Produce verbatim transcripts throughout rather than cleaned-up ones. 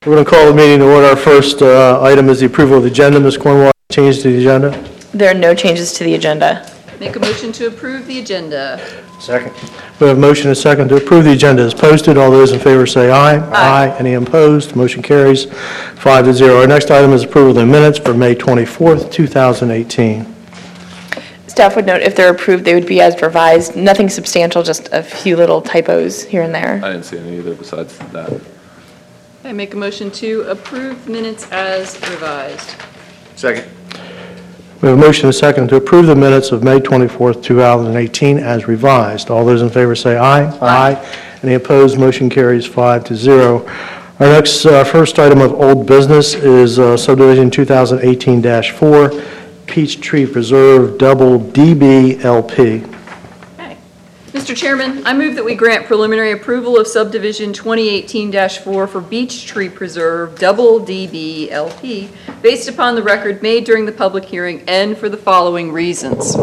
We're going to call the meeting to order. Our first uh, item is the approval of the agenda. Miz Cornwall, change to the agenda? There are no changes to the agenda. Make a motion to approve the agenda. Second. We have a motion and a second to approve the agenda as posted. All those in favor say aye. Aye. Any opposed? Motion carries five to zero. Our next item is approval of the minutes for May twenty-fourth, two thousand eighteen. Staff would note if they're approved, they would be as revised. Nothing substantial, just a few little typos here and there. I didn't see any either besides that. I make a motion to approve minutes as revised. Second. We have a motion and a second to approve the minutes of May twenty-fourth, two thousand eighteen as revised. All those in favor say aye. Aye. Any opposed? Motion carries five to zero. Our next, uh, first item of old business is uh, subdivision two thousand eighteen dash four, Peachtree Preserve Double D B L P. Okay. Mister Chairman, I move that we grant preliminary approval of subdivision twenty eighteen dash four for Beech Tree Preserve Double D B L P based upon the record made during the public hearing and for the following reasons.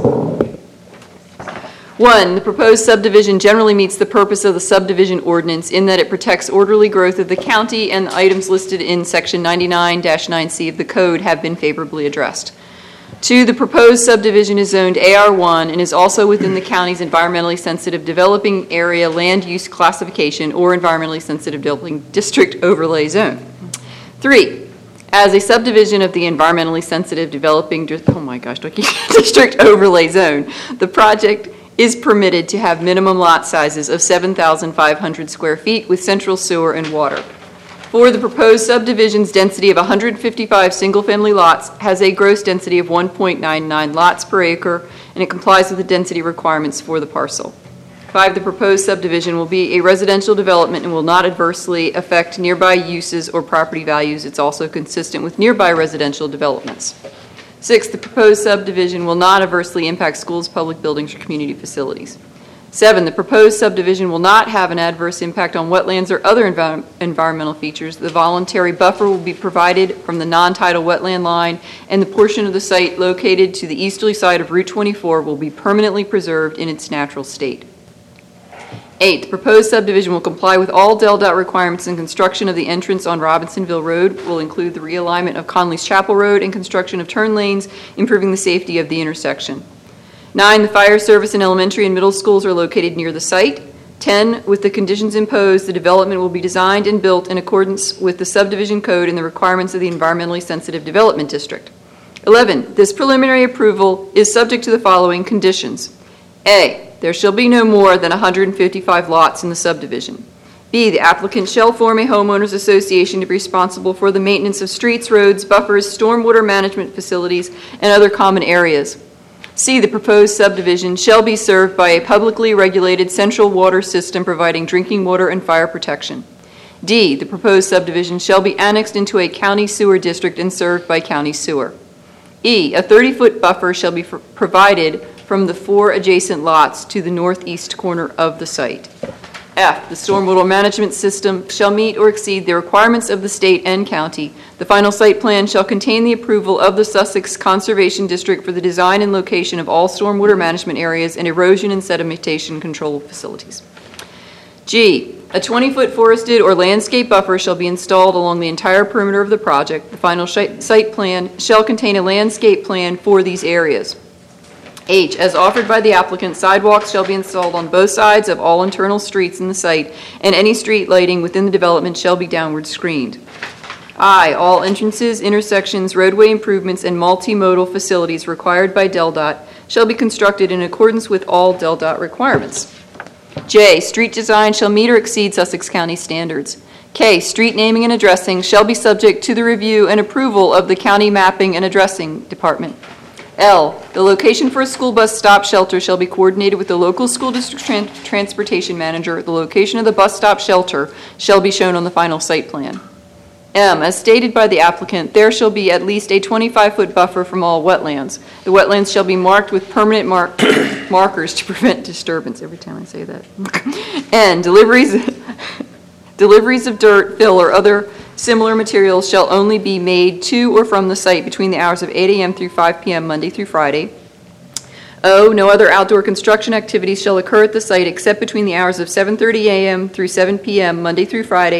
One, the proposed subdivision generally meets the purpose of the subdivision ordinance in that it protects orderly growth of the county, and the items listed in section ninety-nine dash nine C of the code have been favorably addressed. Two, the proposed subdivision is zoned A R one and is also within the county's environmentally sensitive developing area land use classification or environmentally sensitive developing district overlay zone. Three, as a subdivision of the environmentally sensitive developing, oh my gosh, do I keep district overlay zone, the project is permitted to have minimum lot sizes of seven thousand five hundred square feet with central sewer and water. Four, the proposed subdivision's density of one hundred fifty-five single-family lots has a gross density of one point nine nine lots per acre, and it complies with the density requirements for the parcel. Five, the proposed subdivision will be a residential development and will not adversely affect nearby uses or property values. It's also consistent with nearby residential developments. Six, the proposed subdivision will not adversely impact schools, public buildings, or community facilities. Seven, the proposed subdivision will not have an adverse impact on wetlands or other envi- environmental features. The voluntary buffer will be provided from the non-tidal wetland line, and the portion of the site located to the easterly side of Route twenty-four will be permanently preserved in its natural state. Eight, the proposed subdivision will comply with all D E L D O T requirements, and construction of the entrance on Robinsonville Road will include the realignment of Conley's Chapel Road and construction of turn lanes, improving the safety of the intersection. Nine, the fire service and elementary and middle schools are located near the site. Ten, with the conditions imposed, the development will be designed and built in accordance with the subdivision code and the requirements of the environmentally sensitive development district. Eleven, this preliminary approval is subject to the following conditions. A, there shall be no more than one hundred fifty-five lots in the subdivision. B, the applicant shall form a homeowners association to be responsible for the maintenance of streets, roads, buffers, stormwater management facilities, and other common areas. C, the proposed subdivision shall be served by a publicly regulated central water system providing drinking water and fire protection. D, the proposed subdivision shall be annexed into a county sewer district and served by county sewer. E, a thirty-foot buffer shall be f- provided from the four adjacent lots to the northeast corner of the site. F, the stormwater management system shall meet or exceed the requirements of the state and county. The final site plan shall contain the approval of the Sussex Conservation District for the design and location of all stormwater management areas and erosion and sedimentation control facilities. G, a twenty-foot forested or landscape buffer shall be installed along the entire perimeter of the project. The final site plan shall contain a landscape plan for these areas. H, as offered by the applicant, sidewalks shall be installed on both sides of all internal streets in the site, and any street lighting within the development shall be downward screened. I, all entrances, intersections, roadway improvements, and multimodal facilities required by D E L D O T shall be constructed in accordance with all D E L D O T requirements. J, street design shall meet or exceed Sussex County standards. K, street naming and addressing shall be subject to the review and approval of the County Mapping and Addressing Department. L, the location for a school bus stop shelter shall be coordinated with the local school district tran- transportation manager. The location of the bus stop shelter shall be shown on the final site plan. M, as stated by the applicant, there shall be at least a twenty-five foot buffer from all wetlands. The wetlands shall be marked with permanent mark- markers to prevent disturbance. Every time I say that. N, deliveries, deliveries of dirt, fill, or other similar materials shall only be made to or from the site between the hours of eight a.m. through five p.m. Monday through Friday. O, no other outdoor construction activities shall occur at the site except between the hours of seven thirty a.m. through seven p.m. Monday through Friday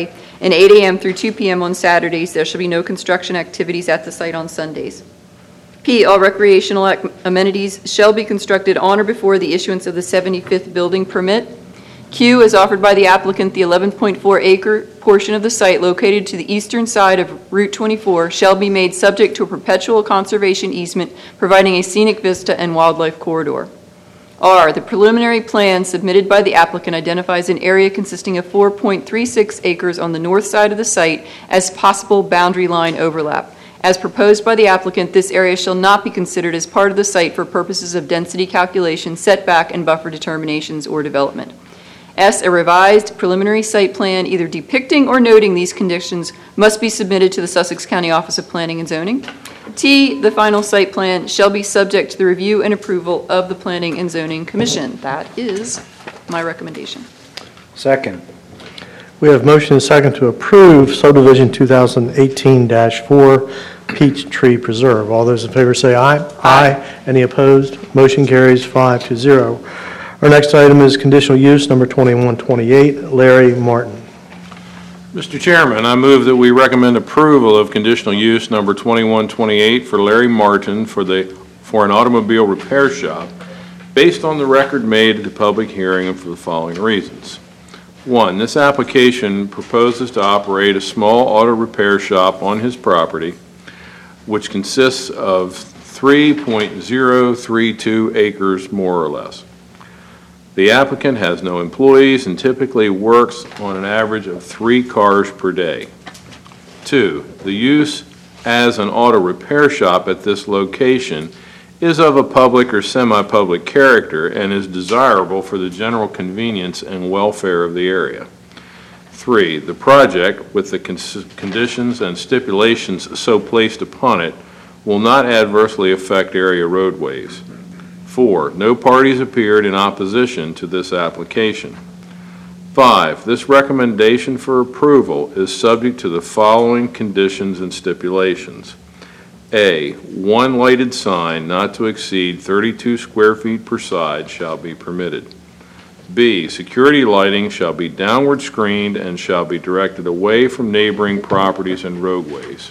and eight a.m. through two p.m. on Saturdays. There shall be no construction activities at the site on Sundays. P, all recreational ac- amenities shall be constructed on or before the issuance of the seventy-fifth building permit. Q, as offered by the applicant, the eleven point four acre portion of the site located to the eastern side of Route twenty-four shall be made subject to a perpetual conservation easement providing a scenic vista and wildlife corridor. R, the preliminary plan submitted by the applicant identifies an area consisting of four point three six acres on the north side of the site as possible boundary line overlap. As proposed by the applicant, this area shall not be considered as part of the site for purposes of density calculation, setback, and buffer determinations or development. S, a revised preliminary site plan either depicting or noting these conditions must be submitted to the Sussex County Office of Planning and Zoning. T, the final site plan shall be subject to the review and approval of the Planning and Zoning Commission. That is my recommendation. Second. We have motion and second to approve subdivision two thousand eighteen dash four Peachtree Preserve. All those in favor say aye. Aye. Any opposed? Motion carries five to zero. Our next item is conditional use number twenty-one twenty-eight, Larry Martin. Mister Chairman, I move that we recommend approval of conditional use number twenty-one twenty-eight for Larry Martin for the, for an automobile repair shop based on the record made at the public hearing and for the following reasons. One, this application proposes to operate a small auto repair shop on his property, which consists of three point zero three two acres, more or less. The applicant has no employees and typically works on an average of three cars per day. Two, the use as an auto repair shop at this location is of a public or semi-public character and is desirable for the general convenience and welfare of the area. Three, the project, with the cons- conditions and stipulations so placed upon it, will not adversely affect area roadways. Four, no parties appeared in opposition to this application. Five, this recommendation for approval is subject to the following conditions and stipulations. A, one lighted sign not to exceed thirty-two square feet per side shall be permitted. B, security lighting shall be downward screened and shall be directed away from neighboring properties and roadways.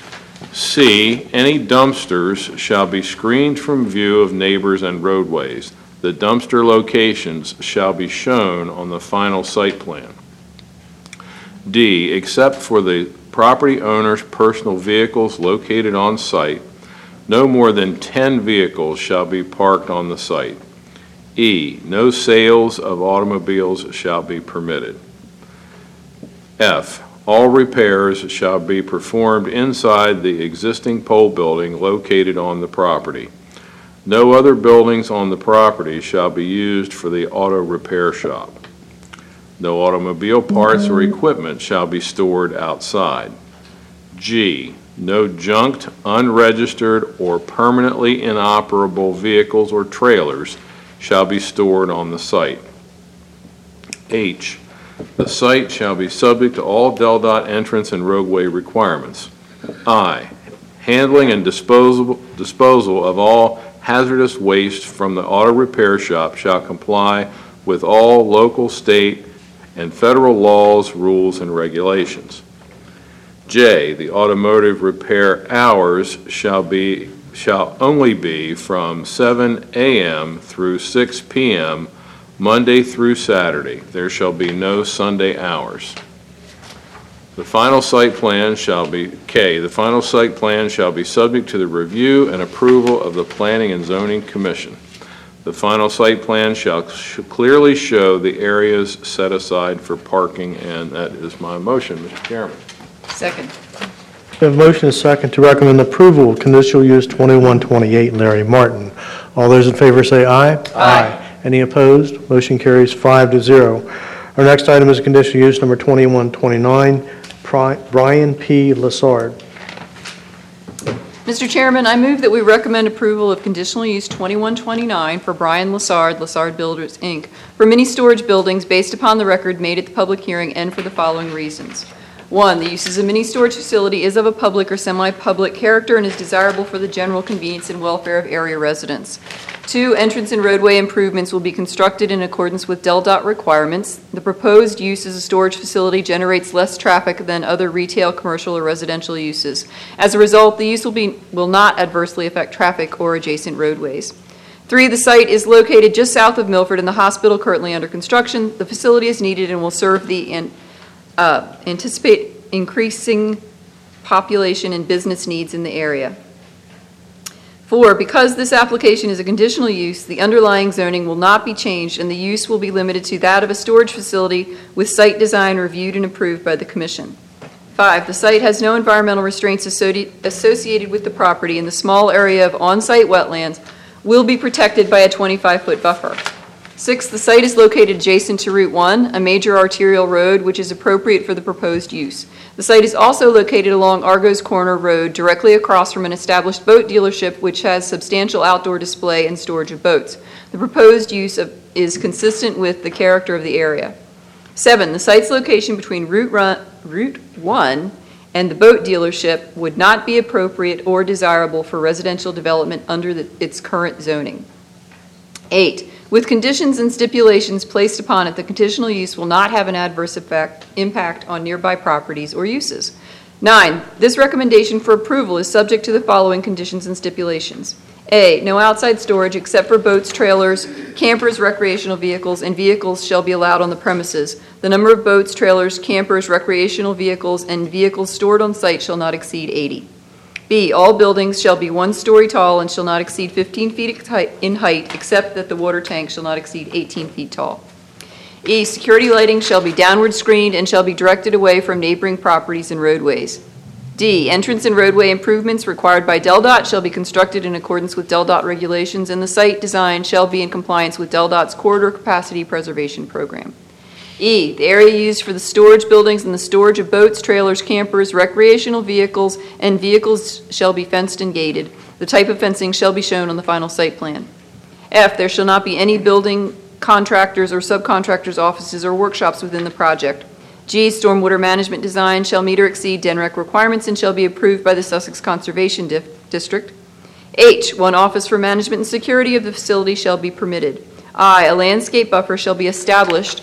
C, any dumpsters shall be screened from view of neighbors and roadways. The dumpster locations shall be shown on the final site plan. D, except for the property owner's personal vehicles located on site, no more than ten vehicles shall be parked on the site. E, no sales of automobiles shall be permitted. F, all repairs shall be performed inside the existing pole building located on the property. No other buildings on the property shall be used for the auto repair shop. No automobile parts or equipment shall be stored outside. G, no junked, unregistered, or permanently inoperable vehicles or trailers shall be stored on the site. H, the site shall be subject to all Del Dot entrance and roadway requirements. I, handling and disposal, disposal of all hazardous waste from the auto repair shop shall comply with all local, state, and federal laws, rules, and regulations. J, the automotive repair hours shall be shall only be from seven a.m. through six p.m. Monday through Saturday. There shall be no Sunday hours. The final site plan shall be K. The final site plan shall be subject to the review and approval of the Planning and Zoning Commission. The final site plan shall sh- clearly show the areas set aside for parking, and that is my motion, Mister Chairman. Second. We have motion and second to recommend approval of conditional use twenty-one twenty-eight, Larry Martin. All those in favor say aye. Aye. Any opposed? Motion carries five to zero. Our next item is conditional use number twenty-one twenty-nine, Brian P. Lassard. Mister Chairman, I move that we recommend approval of conditional use twenty-one twenty-nine for Brian Lassard, Lassard Builders, Incorporated, for mini storage buildings based upon the record made at the public hearing and for the following reasons. One, the use as a mini storage facility is of a public or semi-public character and is desirable for the general convenience and welfare of area residents. Two, entrance and roadway improvements will be constructed in accordance with Del Dot requirements. The proposed use as a storage facility generates less traffic than other retail, commercial, or residential uses. As a result, the use will be will not adversely affect traffic or adjacent roadways. Three, the site is located just south of Milford and the hospital currently under construction. The facility is needed and will serve the an, uh, anticipate increasing population and business needs in the area. Four, because this application is a conditional use, the underlying zoning will not be changed and the use will be limited to that of a storage facility with site design reviewed and approved by the Commission. Five, the site has no environmental restraints associated with the property and the small area of on-site wetlands will be protected by a twenty-five foot buffer. Six, the site is located adjacent to Route one, a major arterial road which is appropriate for the proposed use. The site is also located along Argos Corner Road, directly across from an established boat dealership which has substantial outdoor display and storage of boats. The proposed use of, is consistent with the character of the area. Seven, the site's location between Route, run, Route one and the boat dealership would not be appropriate or desirable for residential development under the, its current zoning. Eight, with conditions and stipulations placed upon it, the conditional use will not have an adverse effect, impact on nearby properties or uses. Nine, this recommendation for approval is subject to the following conditions and stipulations. A, no outside storage except for boats, trailers, campers, recreational vehicles, and vehicles shall be allowed on the premises. The number of boats, trailers, campers, recreational vehicles, and vehicles stored on site shall not exceed eighty. B, all buildings shall be one story tall and shall not exceed fifteen feet in height, except that the water tank shall not exceed eighteen feet tall. E, security lighting shall be downward screened and shall be directed away from neighboring properties and roadways. D, entrance and roadway improvements required by Del Dot shall be constructed in accordance with Del Dot regulations, and the site design shall be in compliance with Del Dot's corridor capacity preservation program. E, the area used for the storage buildings and the storage of boats, trailers, campers, recreational vehicles, and vehicles shall be fenced and gated. The type of fencing shall be shown on the final site plan. F, there shall not be any building contractors or subcontractors' offices or workshops within the project. G, stormwater management design shall meet or exceed D E N R E C requirements and shall be approved by the Sussex Conservation Dif- District. H, one office for management and security of the facility shall be permitted. I, a landscape buffer shall be established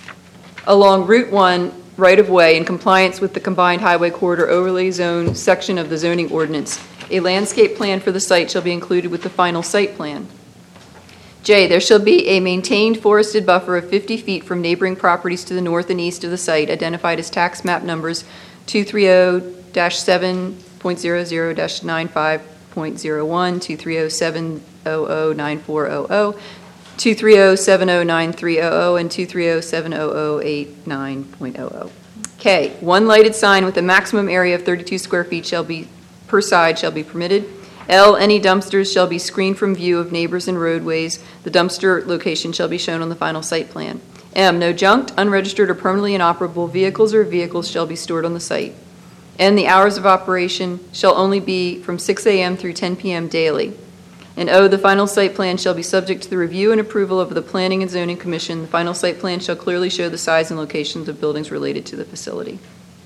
along Route one right-of-way in compliance with the Combined Highway Corridor Overlay Zone section of the zoning ordinance. A landscape plan for the site shall be included with the final site plan. J, there shall be a maintained forested buffer of fifty feet from neighboring properties to the north and east of the site, identified as tax map numbers two thirty dash seven point zero zero dash ninety-five point zero one, two thirty seven hundred nine four hundred, two thirty seven hundred nine three hundred, and two thirty seven hundred eighty-nine point zero zero. K, one lighted sign with a maximum area of thirty-two square feet shall be per side shall be permitted. L, any dumpsters shall be screened from view of neighbors and roadways. The dumpster location shall be shown on the final site plan. M, no junked, unregistered, or permanently inoperable vehicles or vehicles shall be stored on the site. N, the hours of operation shall only be from six a.m. through ten p.m. daily. And O, the final site plan shall be subject to the review and approval of the Planning and Zoning Commission. The final site plan shall clearly show the size and locations of buildings related to the facility.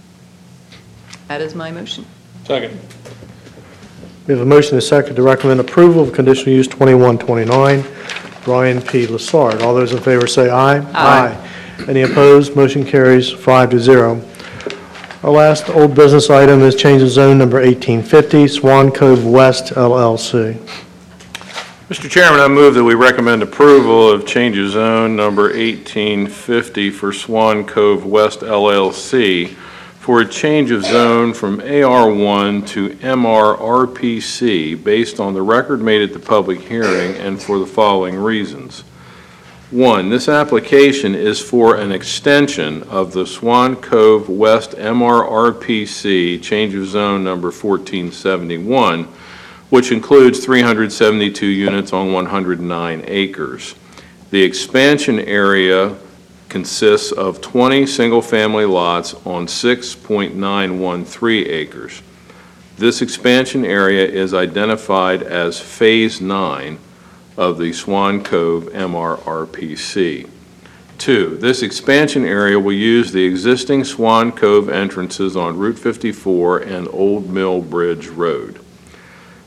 That is my motion. Second. We have a motion and a second to recommend approval of conditional use twenty-one twenty-nine. Brian P. Lassard. All those in favor say aye. Aye. Any opposed? Motion carries five to zero. Our last old business item is change of zone number eighteen fifty, Swan Cove West L L C. Mister Chairman, I move that we recommend approval of change of zone number eighteen fifty for Swan Cove West L L C for a change of zone from A R one to M R R P C based on the record made at the public hearing and for the following reasons. One, this application is for an extension of the Swan Cove West M R R P C change of zone number fourteen seventy-one, which includes three hundred seventy-two units on one hundred nine acres. The expansion area consists of twenty single-family lots on six point nine one three acres. This expansion area is identified as Phase nine of the Swan Cove M R R P C. Two, this expansion area will use the existing Swan Cove entrances on Route fifty-four and Old Mill Bridge Road.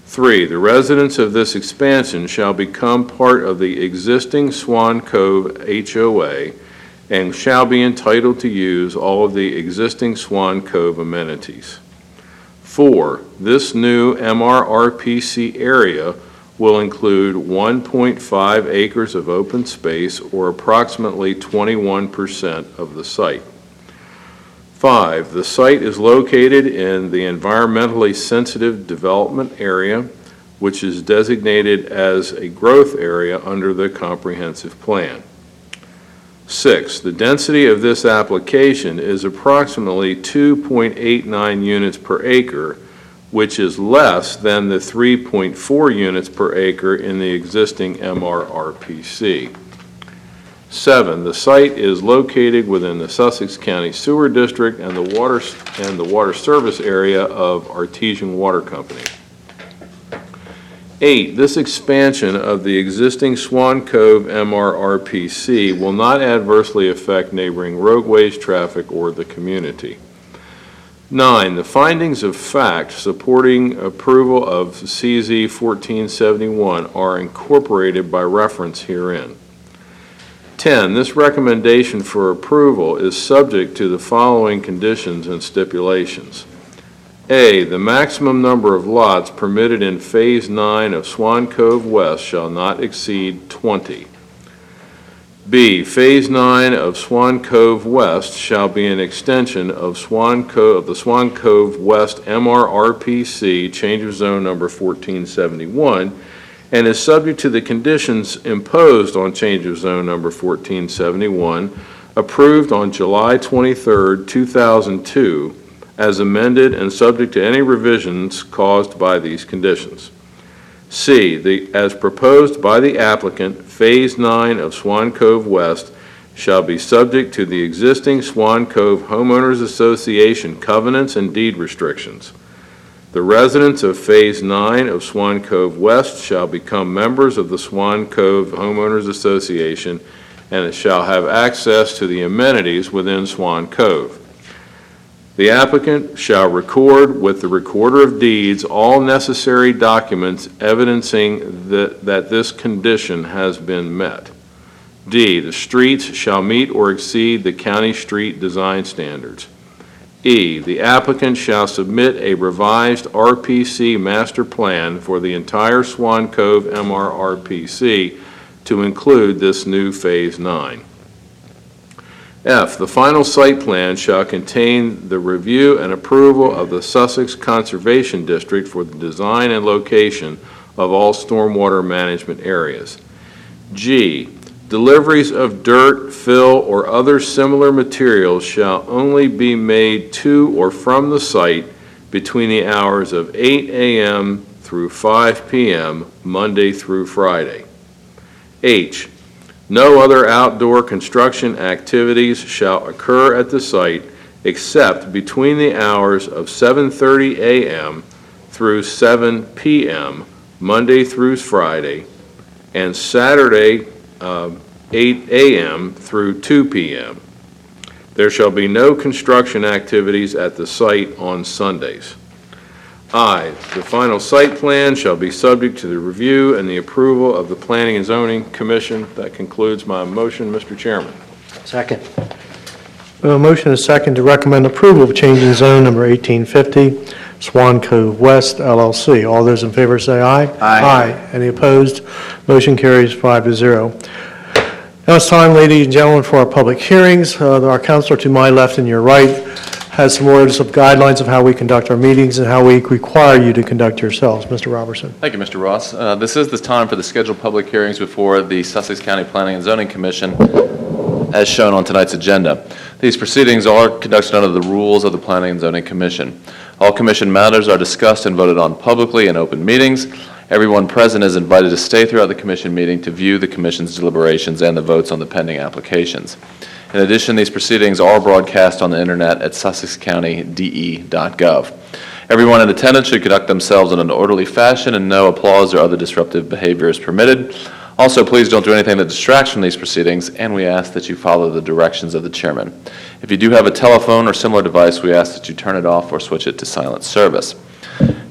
Three, the residents of this expansion shall become part of the existing Swan Cove H O A and shall be entitled to use all of the existing Swan Cove amenities. Four, this new M R R P C area will include one point five acres of open space, or approximately twenty-one percent of the site. Five, the site is located in the environmentally sensitive development area, which is designated as a growth area under the comprehensive plan. Six, the density of this application is approximately two point eight nine units per acre, which is less than the three point four units per acre in the existing M R R P C. Seven, the site is located within the Sussex County Sewer District and the water and the water service area of Artesian Water Company. Eight, this expansion of the existing Swan Cove M R R P C will not adversely affect neighboring roadways, traffic, or the community. Nine, the findings of fact supporting approval of C Z fourteen seventy-one are incorporated by reference herein. ten, this recommendation for approval is subject to the following conditions and stipulations. A, the maximum number of lots permitted in Phase nine of Swan Cove West shall not exceed twenty. B, Phase nine of Swan Cove West shall be an extension of Swan Cove, of the Swan Cove West M R R P C, change of zone number fourteen seventy-one, and is subject to the conditions imposed on change of zone number fourteen seventy-one, approved on July twenty-third, two thousand two, as amended and subject to any revisions caused by these conditions. C, the, as proposed by the applicant, Phase nine of Swan Cove West shall be subject to the existing Swan Cove Homeowners Association covenants and deed restrictions. The residents of Phase nine of Swan Cove West shall become members of the Swan Cove Homeowners Association, and it shall have access to the amenities within Swan Cove. The applicant shall record with the Recorder of Deeds all necessary documents evidencing that, that this condition has been met. D, the streets shall meet or exceed the county street design standards. E, the applicant shall submit a revised R P C master plan for the entire Swan Cove M R R P C to include this new Phase nine. F, the final site plan shall contain the review and approval of the Sussex Conservation District for the design and location of all stormwater management areas. G, deliveries of dirt, fill, or other similar materials shall only be made to or from the site between the hours of eight A M through five P M, Monday through Friday. H, no other outdoor construction activities shall occur at the site except between the hours of seven thirty A M through seven P M, Monday through Friday, and Saturday, uh, eight A M through two P M There shall be no construction activities at the site on Sundays. I, the final site plan shall be subject to the review and the approval of the Planning and Zoning Commission. That concludes my motion, Mister Chairman. Second. We have a motion and a second to recommend approval of change in zone number eighteen fifty, Swan Cove West, L L C. All those in favor say aye. Aye. Any opposed? Motion carries five to zero. Now it's time, ladies and gentlemen, for our public hearings. Uh, Our counselor to my left and your right has some words of guidelines of how we conduct our meetings and how we require you to conduct yourselves. Mister Robertson. Thank you, Mister Ross. Uh, This is the time for the scheduled public hearings before the Sussex County Planning and Zoning Commission, as shown on tonight's agenda. These proceedings are conducted under the rules of the Planning and Zoning Commission. All commission matters are discussed and voted on publicly in open meetings. Everyone present is invited to stay throughout the commission meeting to view the commission's deliberations and the votes on the pending applications. In addition, these proceedings are broadcast on the internet at sussex county d e dot gov. Everyone in attendance should conduct themselves in an orderly fashion, and no applause or other disruptive behavior is permitted. Also, please don't do anything that distracts from these proceedings, and we ask that you follow the directions of the chairman. If you do have a telephone or similar device, we ask that you turn it off or switch it to silent service.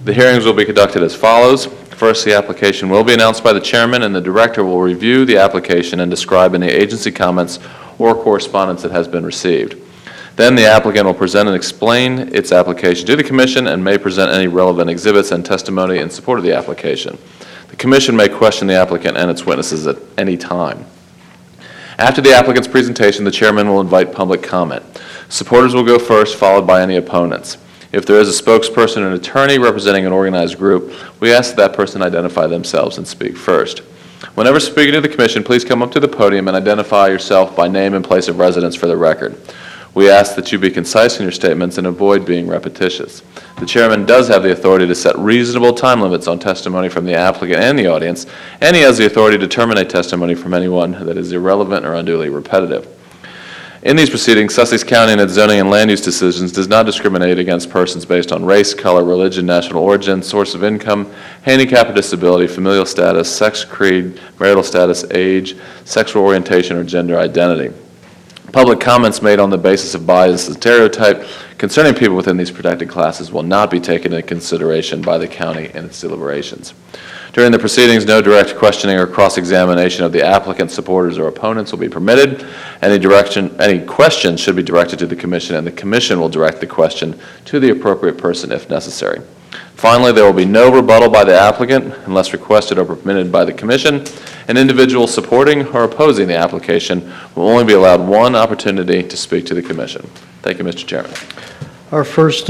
The hearings will be conducted as follows. First, the application will be announced by the chairman, and the director will review the application and describe any agency comments or correspondence that has been received. Then the applicant will present and explain its application to the commission and may present any relevant exhibits and testimony in support of the application. The commission may question the applicant and its witnesses at any time. After the applicant's presentation, the chairman will invite public comment. Supporters will go first, followed by any opponents. If there is a spokesperson or an attorney representing an organized group, we ask that that person identify themselves and speak first. Whenever speaking to the commission, please come up to the podium and identify yourself by name and place of residence for the record. We ask that you be concise in your statements and avoid being repetitious. The chairman does have the authority to set reasonable time limits on testimony from the applicant and the audience, and he has the authority to terminate testimony from anyone that is irrelevant or unduly repetitive. In these proceedings, Sussex County and its zoning and land use decisions does not discriminate against persons based on race, color, religion, national origin, source of income, handicap or disability, familial status, sex, creed, marital status, age, sexual orientation, or gender identity. Public comments made on the basis of bias and stereotype concerning people within these protected classes will not be taken into consideration by the county in its deliberations. During the proceedings, no direct questioning or cross-examination of the applicant's supporters or opponents will be permitted. Any direction, any question should be directed to the commission, and the commission will direct the question to the appropriate person if necessary. Finally, there will be no rebuttal by the applicant unless requested or permitted by the commission. An individual supporting or opposing the application will only be allowed one opportunity to speak to the commission. Thank you, Mister Chairman. Our first